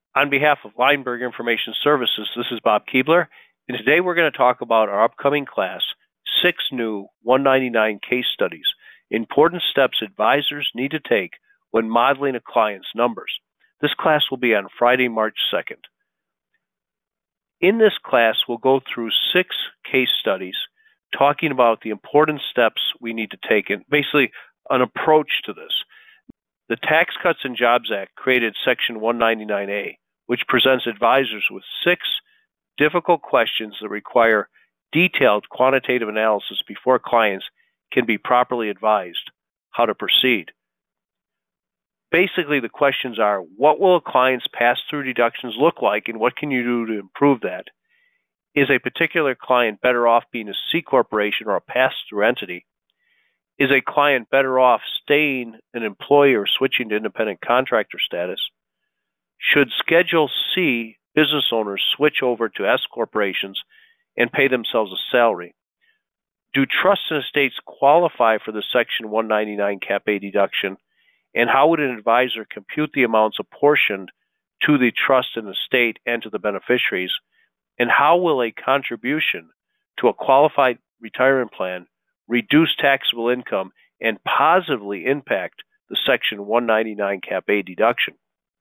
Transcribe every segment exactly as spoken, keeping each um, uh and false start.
On behalf of Lineberg Information Services, this is Bob Keebler, and today we're going to talk about our upcoming class, six new one ninety-nine case studies, important steps advisors need to take when modeling a client's numbers. This class will be on Friday, March second. In this class, we'll go through six case studies talking about the important steps we need to take and basically an approach to this. The Tax Cuts and Jobs Act created Section one ninety-nine A, which presents advisors with six difficult questions that require detailed quantitative analysis before clients can be properly advised how to proceed. Basically, the questions are, what will a client's pass-through deductions look like, and what can you do to improve that? Is a particular client better off being a C corporation or a pass-through entity? Is a client better off staying an employee or switching to independent contractor status? Should Schedule C business owners switch over to S corporations and pay themselves a salary? Do trusts and estates qualify for the Section one ninety-nine Cap A deduction? And how would an advisor compute the amounts apportioned to the trust and estate and to the beneficiaries? And how will a contribution to a qualified retirement plan reduce taxable income and positively impact the Section one ninety-nine Cap A deduction?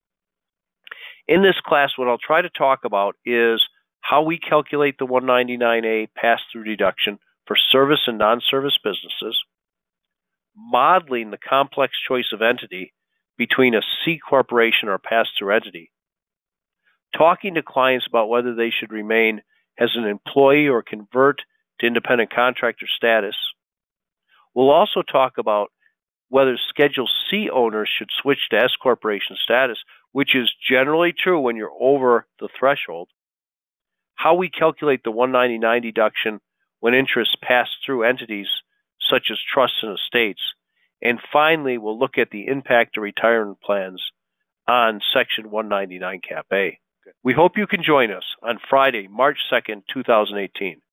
In this class, what I'll try to talk about is how we calculate the one ninety-nine A pass-through deduction for service and non-service businesses, modeling the complex choice of entity between a C corporation or a pass-through entity, talking to clients about whether they should remain as an employee or convert to independent contractor status. We'll also talk about whether Schedule C owners should switch to S corporation status, which is generally true when you're over the threshold, how we calculate the one ninety-nine deduction when interests pass through entities such as trusts and estates, and finally, we'll look at the impact of retirement plans on Section one ninety-nine Cap A. We hope you can join us on Friday, March second, two thousand eighteen.